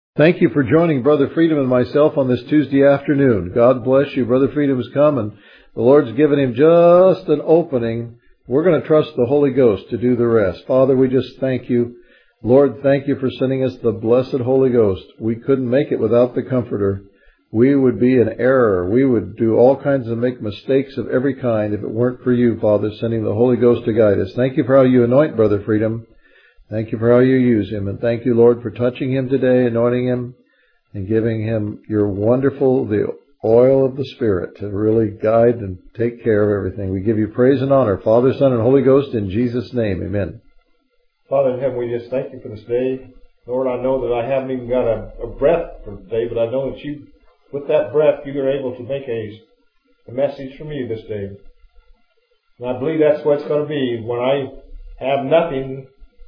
Thank you for joining Brother Freedom and myself on this Tuesday afternoon. God bless you. Brother Freedom has come and the Lord's given him just an opening. We're going to trust the Holy Ghost to do the rest. Father, we just thank you. Lord, thank you for sending us the blessed Holy Ghost. We couldn't make it without the Comforter. We would be in error. We would do all kinds of make mistakes of every kind if it weren't for you, Father, sending the Holy Ghost to guide us. Thank you for how you anoint Brother Freedom. Thank you for how you use him. And thank you, Lord, for touching him today, anointing him, and giving him your wonderful, the oil of the Spirit to really guide and take care of everything. We give you praise and honor, Father, Son, and Holy Ghost, in Jesus' name. Amen. Father in heaven, we just thank you for this day. Lord, I know that I haven't even got a breath for today, but I know that you, with that breath, you are able to make a message from you this day. And I believe that's what it's going to be. When I have nothing,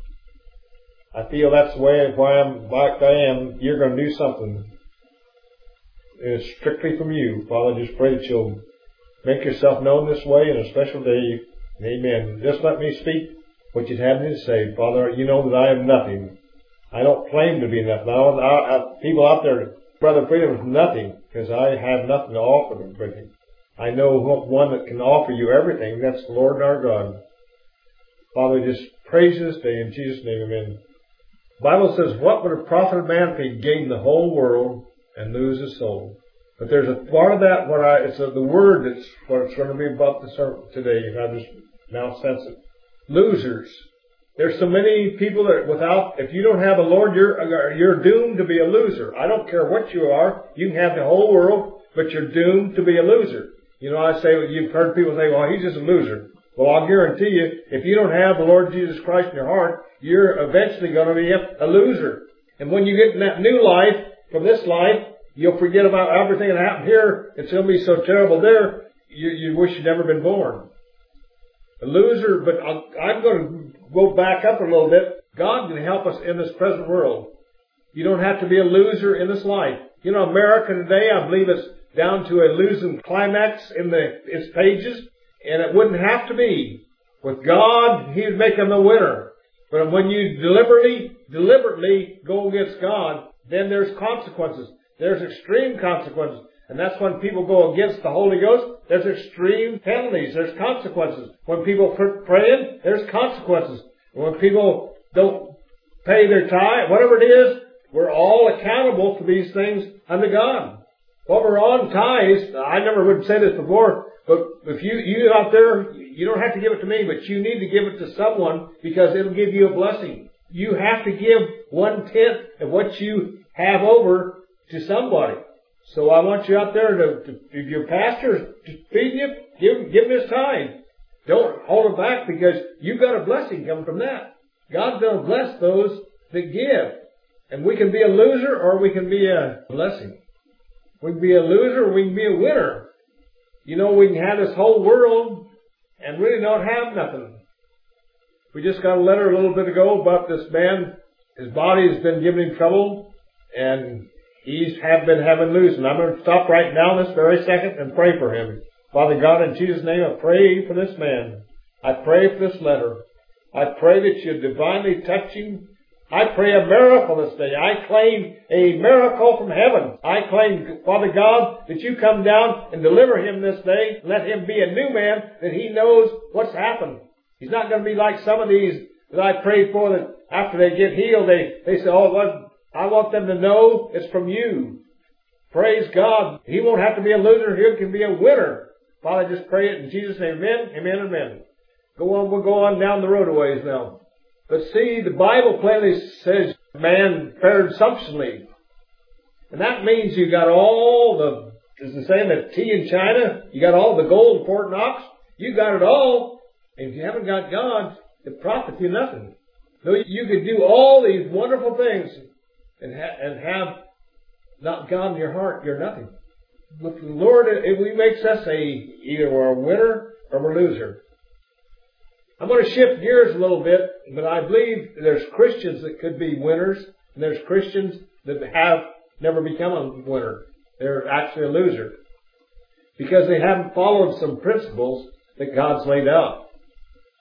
I feel that's the way why I'm like I am. You're going to do something. It's strictly from you. Father, just pray that you'll make yourself known this way in a special day. Amen. Just let me speak what you'd have me to say. Father, you know that I am nothing. I don't claim to be nothing. People out there, Brother Freedom is nothing because I have nothing to offer them. But I know one that can offer you everything. That's the Lord our God. Father, just praise this day in Jesus' name. Amen. The Bible says, what would it profit a man if he gained the whole world and lose his soul? But there's a part of that, it's the word that's what it's going to be about the sermon today. I just now sense it. Losers. There's so many people that if you don't have the Lord, you're doomed to be a loser. I don't care what you are. You can have the whole world, but you're doomed to be a loser. You know, you've heard people say, well, he's just a loser. Well, I'll guarantee you, if you don't have the Lord Jesus Christ in your heart, you're eventually going to be a loser. And when you get in that new life, from this life, you'll forget about everything that happened here. It's going to be so terrible there, you wish you'd never been born. A loser, but I'm going to go back up a little bit. God can help us in this present world. You don't have to be a loser in this life. You know, America today, I believe it's down to a losing climax in its pages. And it wouldn't have to be. With God, He would make them a winner. But when you deliberately go against God, then there's consequences. There's extreme consequences. And that's when people go against the Holy Ghost, there's extreme penalties. There's consequences. When people praying, there's consequences. And when people don't pay their tithe, whatever it is, we're all accountable for these things unto God. While we're on tithes, I never would say this before, but if you out there, you don't have to give it to me, but you need to give it to someone because it'll give you a blessing. You have to give 1/10 of what you have over to somebody. So I want you out there if your pastor is feeding you, give him his tithe. Don't hold it back because you've got a blessing coming from that. God's going to bless those that give. And we can be a loser or we can be a blessing. We can be a loser or we can be a winner. You know, we can have this whole world and really not have nothing. We just got a letter a little bit ago about this man. His body has been giving him trouble and he's been having losing. I'm going to stop right now this very second and pray for him. Father God, in Jesus' name, I pray for this man. I pray for this letter. I pray that you divinely touch him. I pray a miracle this day. I claim a miracle from heaven. I claim, Father God, that you come down and deliver him this day. Let him be a new man, that he knows what's happened. He's not going to be like some of these that I prayed for that after they get healed, they say, oh, Lord, I want them to know it's from you. Praise God. He won't have to be a loser. He can be a winner. Father, just pray it in Jesus' name. Amen, amen, amen. We'll go on down the road a ways now. But see, the Bible plainly says man fared sumptuously. And that means you got all as they say in the tea in China, you got all the gold in Fort Knox. You got it all. And if you haven't got God, it profits you nothing. No, you could do all these wonderful things and have not God in your heart, you're nothing. With the Lord, it makes us either we're a winner or we're a loser. I'm going to shift gears a little bit, but I believe there's Christians that could be winners, and there's Christians that have never become a winner. They're actually a loser. Because they haven't followed some principles that God's laid out.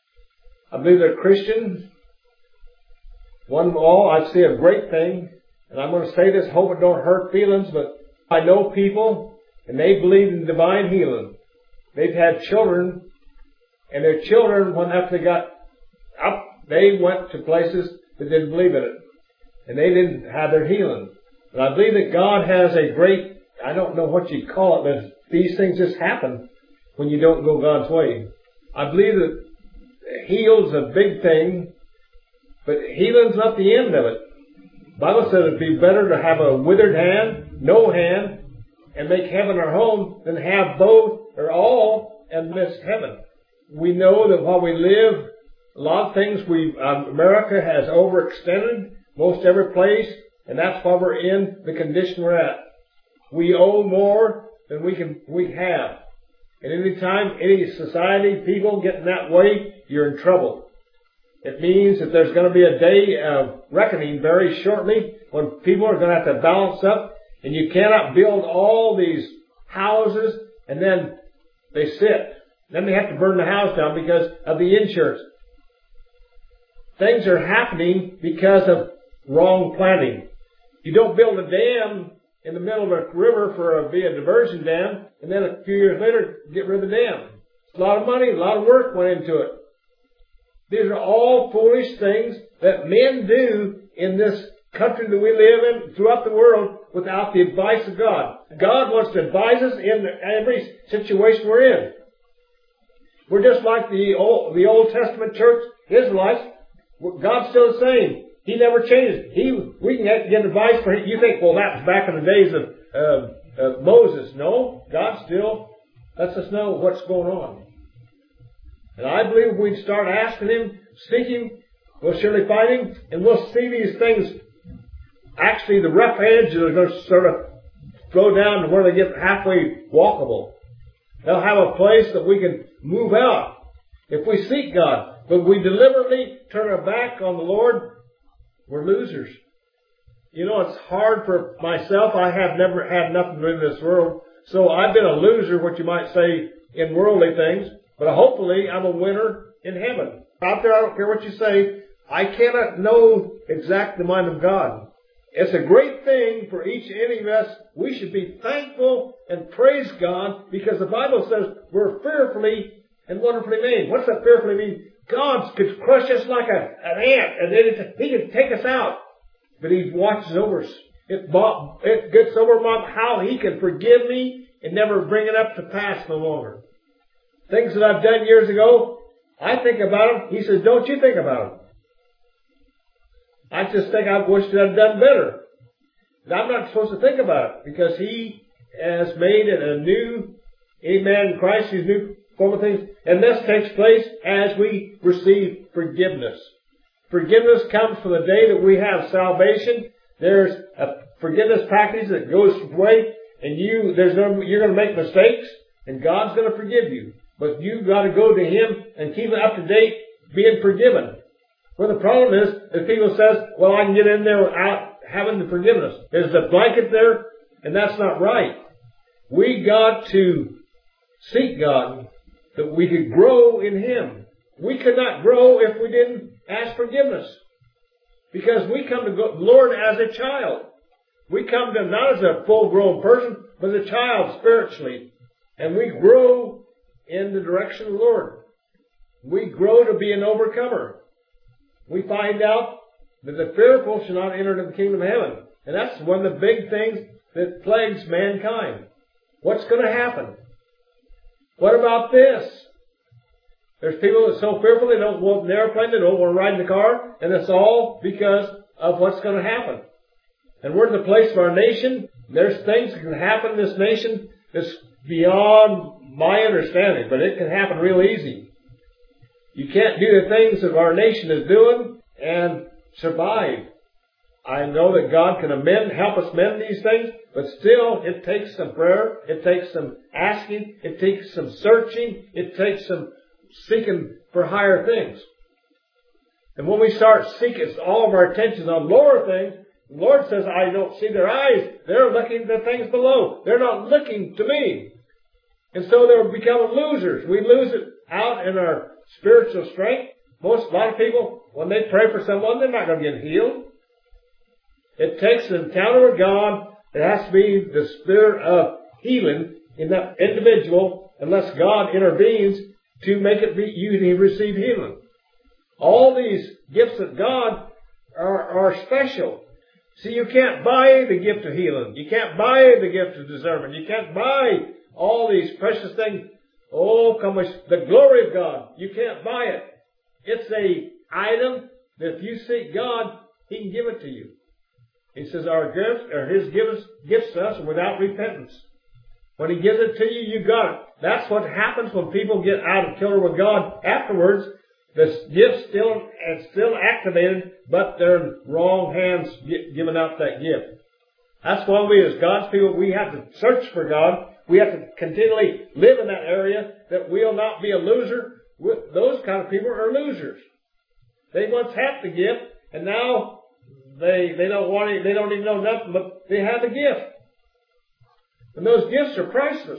I believe they're Christians. One of all, I see a great thing And I'm going to say this, hope it don't hurt feelings, but I know people, and they believe in divine healing. They've had children, and their children, when after they got up, they went to places that didn't believe in it. And they didn't have their healing. But I believe that God has a great, I don't know what you call it, but these things just happen when you don't go God's way. I believe that heal's a big thing, but healing's not the end of it. The Bible says it'd be better to have a withered hand, no hand, and make heaven our home than have both or all and miss heaven. We know that while we live, a lot of things America has overextended most every place, and that's why we're in the condition we're at. We owe more than we have. And any time any society, people get in that way, you're in trouble. It means that there's going to be a day of reckoning very shortly when people are going to have to balance up, and you cannot build all these houses and then they sit. Then they have to burn the house down because of the insurance. Things are happening because of wrong planning. You don't build a dam in the middle of a river for be a diversion dam, and then a few years later get rid of the dam. It's a lot of money, a lot of work went into it. These are all foolish things that men do in this country that we live in, throughout the world, without the advice of God. God wants to advise us in every situation we're in. We're just like the Old Testament church Israelites. God's still the same. He never changes. We can get advice for him. You think, well, that was back in the days of Moses. No, God still lets us know what's going on. And I believe if we start asking Him, seek Him, we'll surely find Him, and we'll see these things. Actually, the rough edges are going to sort of go down to where they get halfway walkable. They'll have a place that we can move out if we seek God. But if we deliberately turn our back on the Lord, we're losers. You know, it's hard for myself. I have never had nothing to do in this world. So I've been a loser, what you might say, in worldly things. But hopefully I'm a winner in heaven. Out there, I don't care what you say. I cannot know exactly the mind of God. It's a great thing for each and any of us. We should be thankful and praise God because the Bible says we're fearfully and wonderfully made. What's that fearfully mean? God could crush us like an ant, and then He could take us out. But He watches over us. It gets over how He can forgive me and never bring it up to pass no longer. Things that I've done years ago, I think about them. He says, don't you think about them. I just think I wish that I'd done better. And I'm not supposed to think about it because He has made it a new, amen, in Christ, His new form of things. And this takes place as we receive forgiveness. Forgiveness comes from the day that we have salvation. There's a forgiveness package that goes away, and you're going to make mistakes, and God's going to forgive you. But you've got to go to Him and keep it up to date, being forgiven. Well, the problem is that people says, well, I can get in there without having the forgiveness. There's a blanket there, and that's not right. We got to seek God that we could grow in Him. We could not grow if we didn't ask forgiveness. Because we come to the Lord as a child. We come to Him not as a full-grown person, but as a child spiritually. And we grow in the direction of the Lord. We grow to be an overcomer. We find out that the fearful shall not enter into the kingdom of heaven. And that's one of the big things that plagues mankind. What's going to happen? What about this? There's people that are so fearful they don't want an airplane, they don't want to ride in the car, and it's all because of what's going to happen. And we're in the place of our nation. There's things that can happen in this nation that's beyond my understanding, but it can happen real easy. You can't do the things that our nation is doing and survive. I know that God can help us mend these things, but still it takes some prayer, it takes some asking, it takes some searching, it takes some seeking for higher things. And when we start seeking all of our attention on lower things, the Lord says, I don't see their eyes. They're looking at the things below. They're not looking to me. And so they're becoming losers. We lose it out in our spiritual strength. A lot of people, when they pray for someone, they're not going to get healed. It takes an encounter with God. It has to be the spirit of healing in that individual, unless God intervenes to make it be you receive healing. All these gifts of God are special. See, you can't buy the gift of healing. You can't buy the gift of discernment. You can't buy all these precious things. Oh, come on, the glory of God. You can't buy it. It's a item that if you seek God, He can give it to you. He says our gifts, or His gifts to us are without repentance. When He gives it to you, you got it. That's what happens when people get out of kilter with God. Afterwards, the gift's still activated, but they're in wrong hands giving out that gift. That's why we as God's people, we have to search for God. We have to continually live in that area that we'll not be a loser. Those kind of people are losers. They once had the gift, and now they don't want it. They don't even know nothing, but they have the gift. And those gifts are priceless.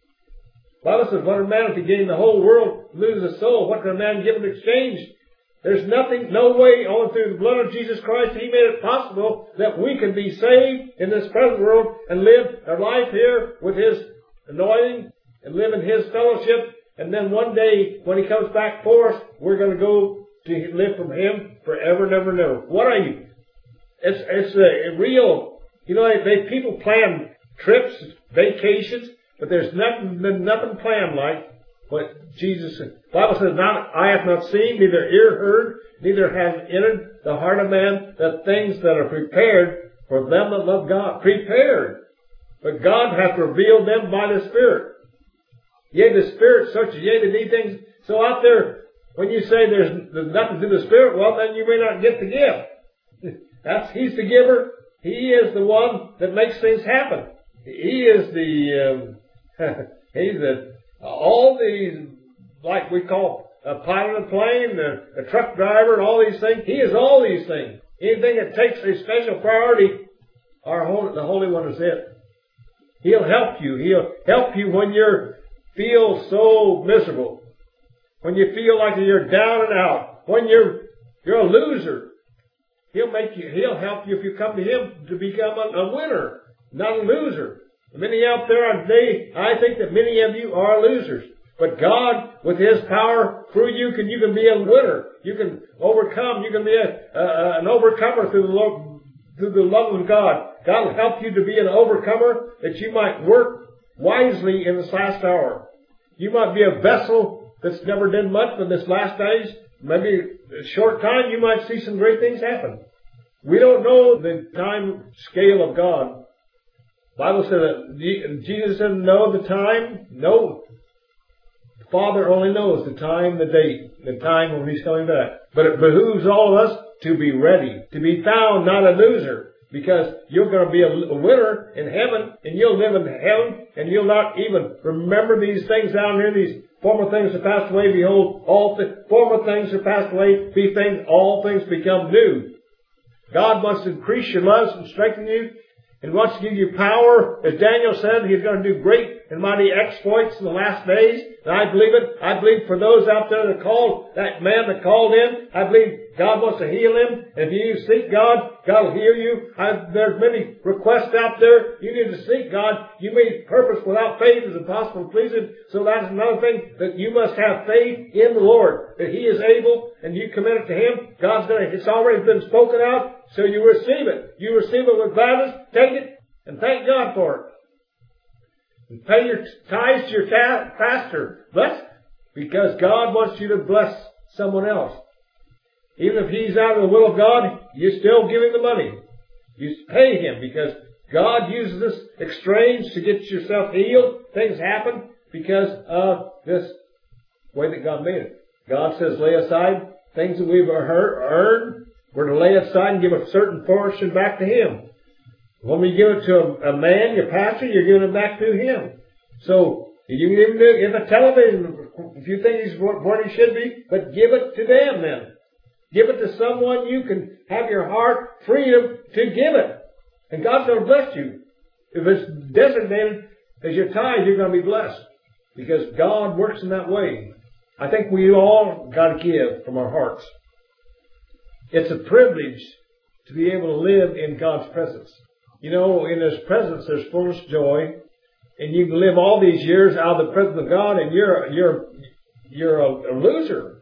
The Bible says, what a man if he gain the whole world, lose his soul? What can a man give in exchange? There's nothing, no way, only through the blood of Jesus Christ, He made it possible that we can be saved in this present world and live our life here with His anointing and live in His fellowship. And then one day, when He comes back for us, we're going to go to live from Him forever and ever and ever. What are you? It's a real, people plan trips, vacations, but there's nothing planned like what Jesus said. The Bible says, eye hath not seen, neither ear heard, neither hath entered the heart of man the things that are prepared for them that love God. Prepared. But God hath revealed them by the Spirit. Yea, the Spirit searches, yea, the deep things. So out there, when you say there's nothing to the Spirit, well, then you may not get the gift. He's the giver. He is the one that makes things happen. He is all these, like we call a pilot of a plane, a truck driver, and all these things. He is all these things. Anything that takes a special priority, the Holy One is it. He'll help you. He'll help you when you feel so miserable. When you feel like you're down and out. When you're a loser. He'll help you if you come to Him to become a winner, not a loser. Many out there today, I think that many of you are losers. But God, with His power through you can be a winner. You can overcome. You can be an overcomer through the love of God. God will help you to be an overcomer that you might work wisely in this last hour. You might be a vessel that's never done much in this last days. Maybe a short time you might see some great things happen. We don't know the time scale of God. The Bible said that Jesus didn't know the time. No. The Father only knows the time, the date, the time when He's coming back. But it behooves all of us to be ready, to be found not a loser. Because you're going to be a winner in heaven, and you'll live in heaven, and you'll not even remember these things down here, these former things are passed away. Behold, former things are passed away. All things become new. God wants to increase your love and strengthen you, and wants to give you power. As Daniel said, He's going to do great and mighty exploits in the last days. And I believe it. I believe for those out there that man that called in, I believe God wants to heal him. And if you seek God, God will heal you. There's many requests out there. You need to seek God. You made purpose without faith is impossible to please Him. So that's another thing, that you must have faith in the Lord, that He is able, and you commit it to Him. It's already been spoken out, so you receive it. You receive it with gladness. Take it and thank God for it. And pay your tithes to your pastor. Bless, because God wants you to bless someone else. Even if he's out of the will of God, you still give him the money. You pay him, because God uses this exchange to get yourself healed. Things happen because of this way that God made it. God says, lay aside things that we've earned. We're to lay aside and give a certain portion back to Him. When we give it to a man, your pastor, you're giving it back to him. So, you can even do in the television, if you think he's what he should be, but give it to them then. Give it to someone you can have your heart freedom to give it. And God's going to bless you. If it's designated as your tithe, you're going to be blessed. Because God works in that way. I think we all got to give from our hearts. It's a privilege to be able to live in God's presence. You know, in His presence there's fullness of joy, and you can live all these years out of the presence of God, and you're a loser.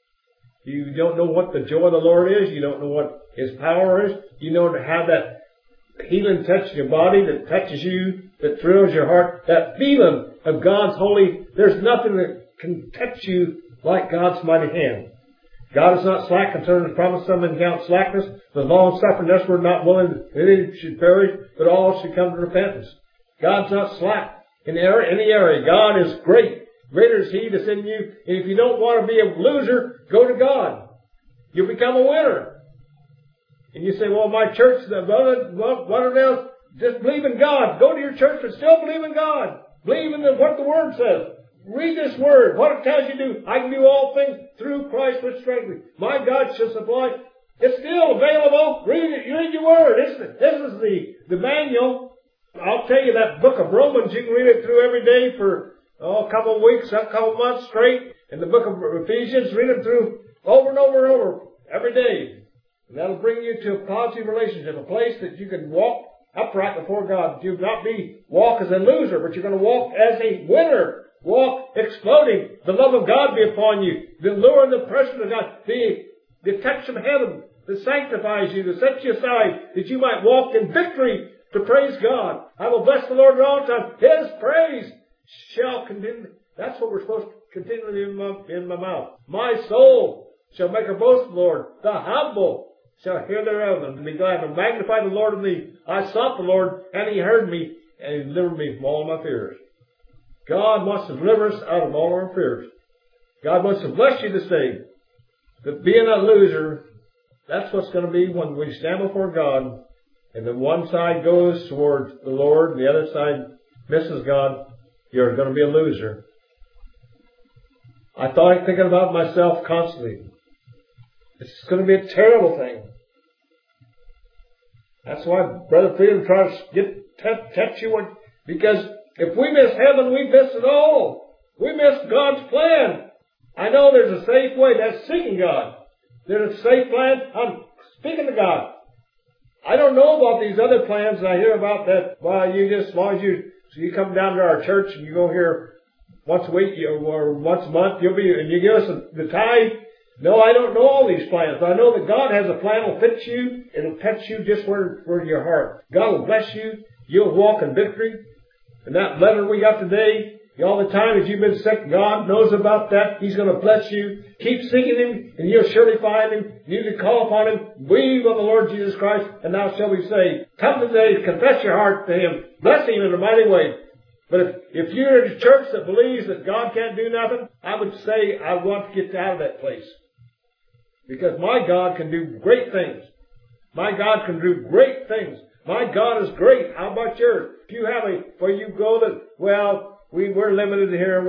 You don't know what the joy of the Lord is. You don't know what His power is. You know to have that healing touch in your body that touches you, that thrills your heart. That feeling of God's holy. There's nothing that can touch you like God's mighty hand. God is not slack concerning His promise. Some men count slackness, but long suffering. Thus we're not willing that any should perish, but all should come to repentance. God's not slack in any area. God is great. Greater is He that's in you. And if you don't want to be a loser, go to God. You'll become a winner. And you say, well, my church, what else? Just believe in God. Go to your church but still believe in God. Believe in what the Word says. Read this Word. What it tells you to do. I can do all things through Christ which strengthens me. My God shall supply. It's still available. Read it. Read your Word. This is the manual. I'll tell you that book of Romans, you can read it through every day for a couple of weeks, a couple of months straight. And the book of Ephesians, read it through over and over and over every day. And that'll bring you to a positive relationship, a place that you can walk upright before God. You'll not walk as a loser, but you're going to walk as a winner. Walk exploding. The love of God be upon you. The lure and the presence of God. The touch of heaven that sanctifies you, that sets you aside, that you might walk in victory to praise God. I will bless the Lord at all times. His praise shall continue. That's what we're supposed to continually in my mouth. My soul shall make a boast of the Lord. The humble shall hear thereof and be glad and magnify the Lord of me. I sought the Lord, and He heard me, and He delivered me from all my fears. God wants to deliver us out of all our fears. God wants to bless you this day. That being a loser, that's what's going to be when we stand before God, and the one side goes towards the Lord, and the other side misses God. You're going to be a loser. I thought thinking about myself constantly. It's going to be a terrible thing. That's why Brother Freedom tries to touch you. Because if we miss heaven, we miss it all. We miss God's plan. I know there's a safe way. That's seeking God. There's a safe plan. I'm speaking to God. I don't know about these other plans I hear about that. Well, as long as you come down to our church and you go here once a week or once a month, and you give us the tithe. No, I don't know all these plans. But I know that God has a plan that will fit you. It'll touch you just where your heart. God will bless you. You'll walk in victory. And that letter we got today, all the time as you've been sick, God knows about that. He's going to bless you. Keep seeking Him, and you'll surely find Him. You need to call upon Him. Believe on the Lord Jesus Christ, and thou shalt be saved. Come today, confess your heart to Him. Bless Him in a mighty way. But if you're in a church that believes that God can't do nothing, I would say I want to get out of that place. Because my God can do great things. My God can do great things. My God is great. How about yours? If you have where you go that, well, we're limited here.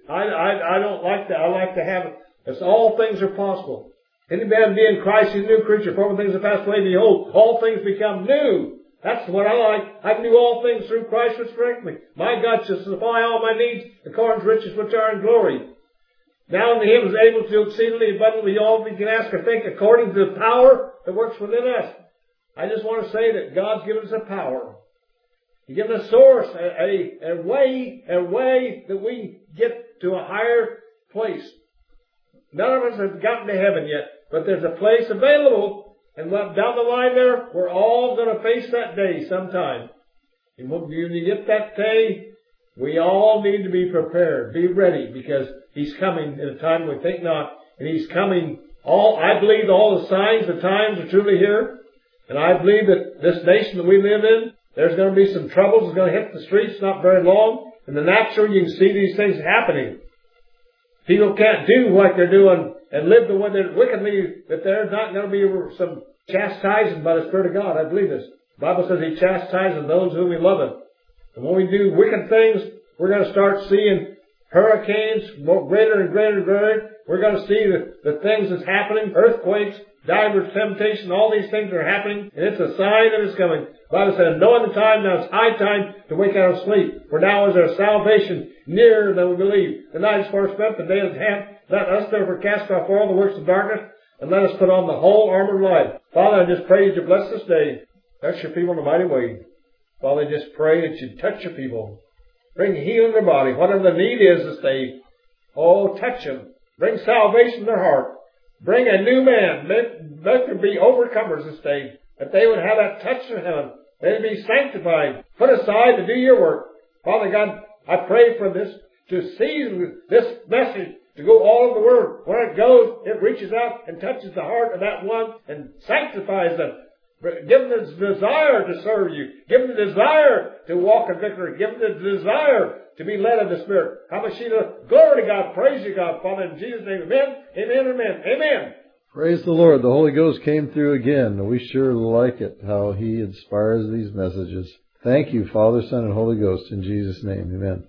I don't like that. I like to have it. It's all things are possible. Any man be in Christ, he's a new creature. Former things have passed away. Behold, all things become new. That's what I like. I can do all things through Christ which strengthens me. My God shall supply all my needs according to riches which are in glory. Now unto Him is able to do exceedingly abundantly all we can ask or think according to the power that works within us. I just want to say that God's given us a power. He's given us a source, a way that we get to a higher place. None of us have gotten to heaven yet, but there's a place available. And down the line there, we're all going to face that day sometime. And when you get that day, we all need to be prepared, be ready, because He's coming in a time we think not. And He's coming I believe all the signs, the times are truly here. And I believe that this nation that we live in, there's going to be some troubles that's going to hit the streets not very long. In the natural, you can see these things happening. People can't do what they're doing and live the way they're wickedly, that there's not going to be some chastising by the Spirit of God. I believe this. The Bible says He chastises those whom He loveth. And when we do wicked things, we're going to start seeing hurricanes, greater and greater and greater. We're going to see the things that's happening, earthquakes, divers, temptation, all these things are happening, and it's a sign that it's coming. The Bible says, knowing the time, now it's high time to wake out of sleep. For now is our salvation nearer than we believe. The night is far spent, the day is at hand. Let us therefore cast off all the works of darkness. and let us put on the whole armor of life. Father, I just pray that you bless this day. Touch your people in a mighty way. Father, I just pray that you touch your people. Bring healing in their body. Whatever the need is this day, oh, touch them. Bring salvation in their heart. Bring a new man. Let them be overcomers this day. That they would have that touch from heaven. They'd be sanctified. Put aside to do your work. Father God, I pray for this, to see this message to go all over the world. When it goes, it reaches out and touches the heart of that one and sanctifies them. Give them the desire to serve you. Give them the desire to walk in victory. Give them the desire to be led of the Spirit. Hamashina, glory to God. Praise you, God. Father, in Jesus' name, amen, amen, amen, amen. Praise the Lord. The Holy Ghost came through again. We sure like it, how He inspires these messages. Thank you, Father, Son, and Holy Ghost, in Jesus' name. Amen.